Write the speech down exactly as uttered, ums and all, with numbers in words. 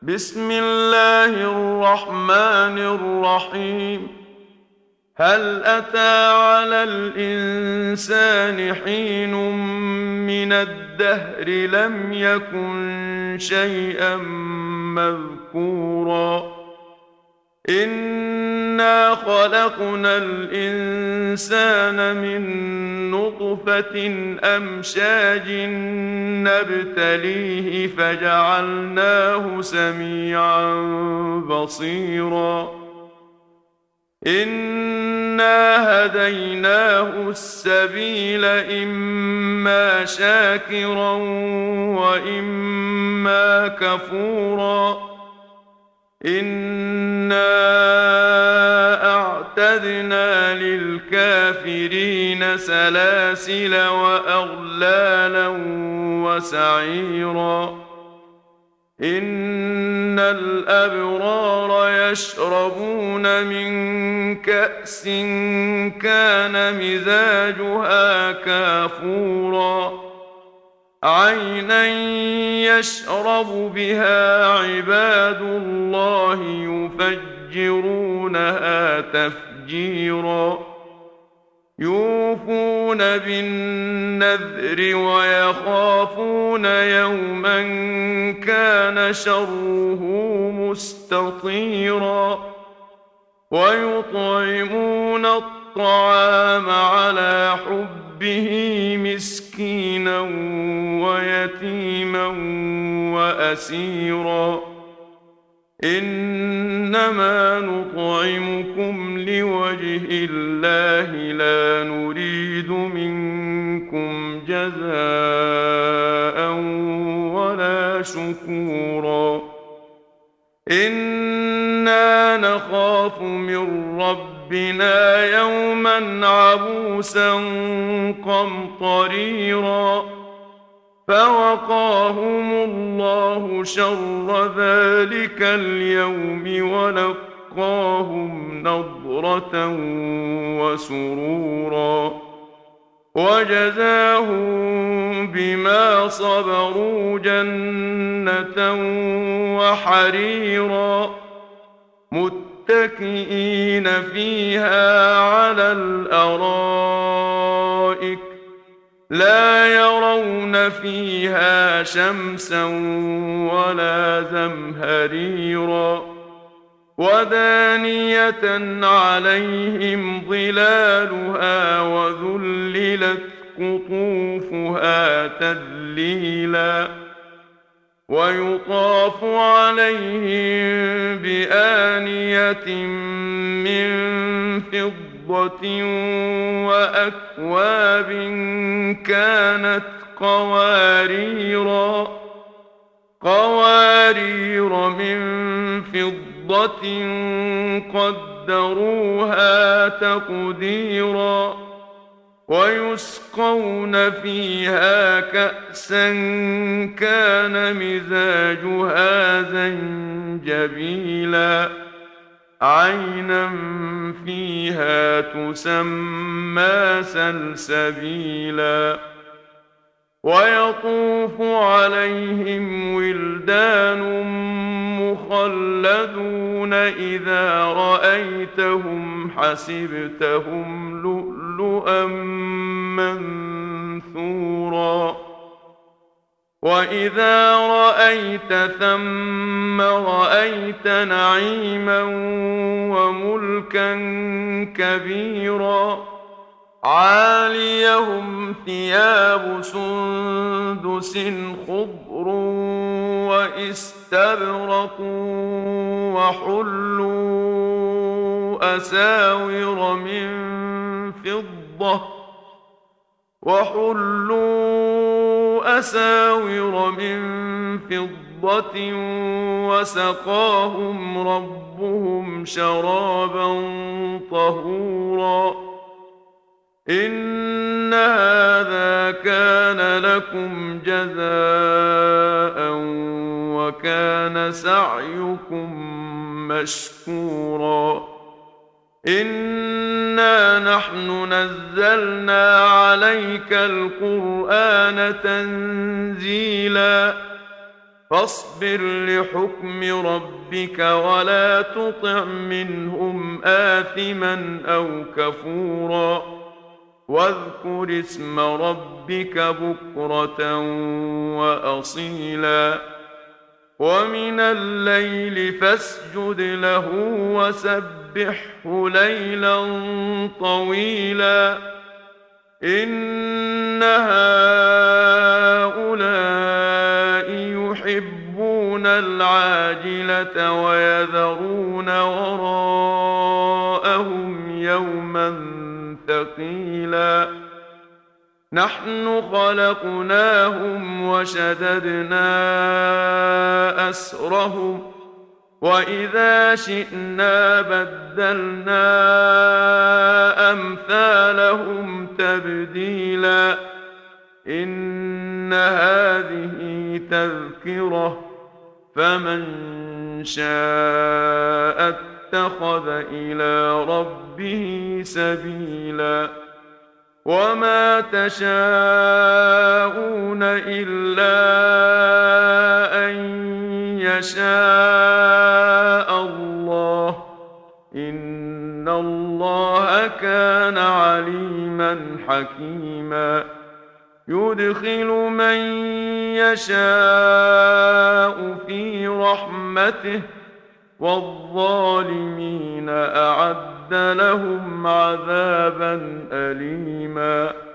بسم الله الرحمن الرحيم. هل أتى على الإنسان حين من الدهر لم يكن شيئا مذكورا إنا خلقنا الإنسان من نطفة أمشاج نبتليه فجعلناه سميعا بصيرا إنا هديناه السبيل إما شاكرا وإما كفورا إنا أعتدنا للكافرين سلاسل وأغلالا وسعيرا إن الأبرار يشربون من كأس كان مزاجها كافورا عينا يشرب بها عباد الله يفجرونها تفجيرا يوفون بالنذر ويخافون يوما كان شره مستطيرا ويطعمون الطعام على حبه مسكينا ويتيما وأسيرا إنما نطعمكم لوجه الله لا نريد منكم جزاء ولا شكورا إنا نخاف من ربنا يوما عبوسا قمطريرا فوقاهم الله شر ذلك اليوم ولقاهم نضرة وسرورا وجزاهم بما صبروا جنة وحريرا متكئين فيها على الأرائك لا يرون فيها شمسا ولا زمهريرا ودانية عليهم ظلالها وذللت قطوفها تذليلا ويطاف عليهم بآنية من فضة وأكواب كانت قواريرا قوارير من فضة قدروها تقديرا ويسقون فيها كأسا كان مزاجها زنجبيلا عينا فيها تسمى سلسبيلا ويطوف عليهم ولدان مخلدون إذا رأيتهم حسبتهم لؤلؤا منثورا وإذا رأيت ثم رأيت نعيما وملكا كبيرا عاليهم ثياب سندس خضر واستبرق وحلوا أساور من فضة وحلوا أساور من فضة وسقاهم ربهم شرابا طهورا إن هذا كان لكم جزاء وكان سعيكم مشكورا إنا نحن نزلنا عليك القرآن تنزيلا فاصبر لحكم ربك ولا تطع منهم آثما أو كفورا واذكر اسم ربك بكرة وأصيلا ومن الليل فاسجد له وسبحه ليلا طويلا إن هؤلاء يحبون العاجلة ويذرون وراءهم يوما ثقيلا نحن خلقناهم وشددنا أسرهم وإذا شئنا بدلنا أمثالهم تبديلا إن هذه تذكرة فمن شاء اتخذ إلى ربه سبيلا وما تشاءون إلا أن يشاء الله إن الله كان عليما حكيما يدخل من يشاء في رحمته والظالمين أعد لهم عذابا أليما